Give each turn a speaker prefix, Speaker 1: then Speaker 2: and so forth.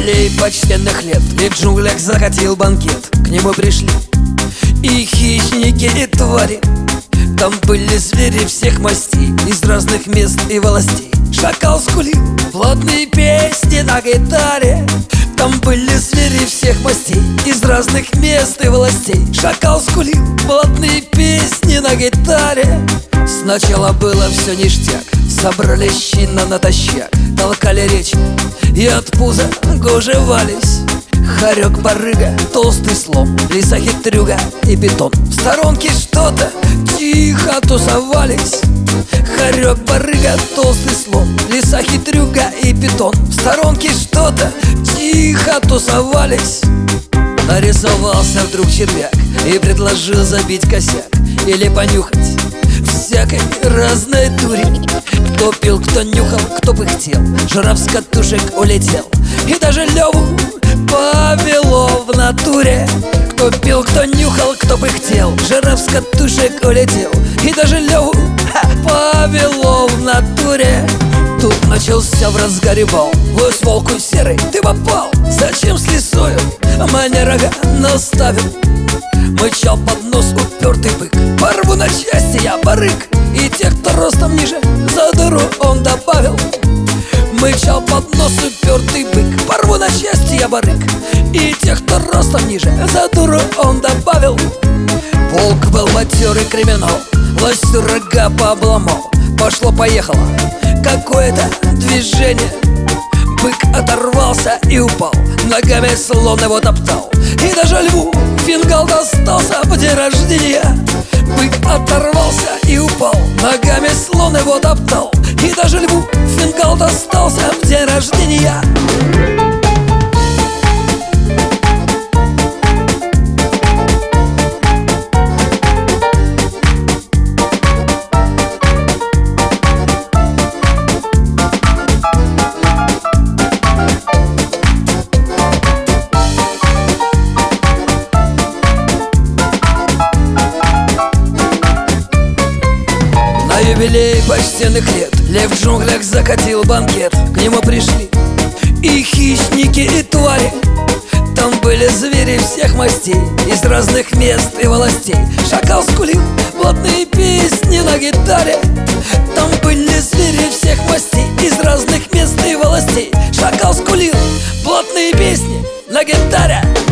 Speaker 1: юбилей почтенных лет, и в джунглях закатил банкет. К нему пришли и хищники, и твари. Там были звери всех мастей, из разных мест и властей. Шакал скулил плотные песни на гитаре. Там были звери всех мастей, из разных мест и властей. Шакал скулил плотные песни на гитаре. Сначала было все ништяк, собрали щина натощак, толкали речи и от пуза гужевались. Хорек, барыга, толстый слон, лиса, хитрюга и питон в сторонке что-то тихо тусовались. Хорек, барыга, толстый слон, лиса, хитрюга и питон в сторонке что-то тихо тусовались. Нарисовался вдруг червяк и предложил забить косяк или понюхать всякой разной дури. Кто пил, кто нюхал, кто пыхтел, жираф с катушек улетел, и даже Леву повело в натуре. Кто пил, кто нюхал, кто пыхтел, жираф с катушек улетел, и даже Леву повело в натуре. Тут начался в разгаре бал. Лось волку серый, ты попал. Зачем с лисою мне рога наставил? Мычал под нос упертый бык. Порву на части я, барык. И тех, кто ростом ниже, за дыру он добавил. Мычал под нос упертый бык. Порву на части я, барык. И тех, кто ростом ниже, за дыру он добавил. Волк был матерый криминал, лось рога пообломал. Пошло-поехало какое-то движение. Бык оторвался и упал, ногами слон его топтал. И даже льву фингал достался в день рождения. Бык оторвался и упал, ногами слон его топтал. И даже льву фингал достался в день рождения. На юбилей почтенных лет лев в джунглях закатил банкет. К нему пришли и хищники, и твари. Там были звери всех мастей, из разных мест и властей. Шакал скулил плотные песни на гитаре. Там были звери всех мастей, из разных мест и властей. Шакал скулил плотные песни на гитаре.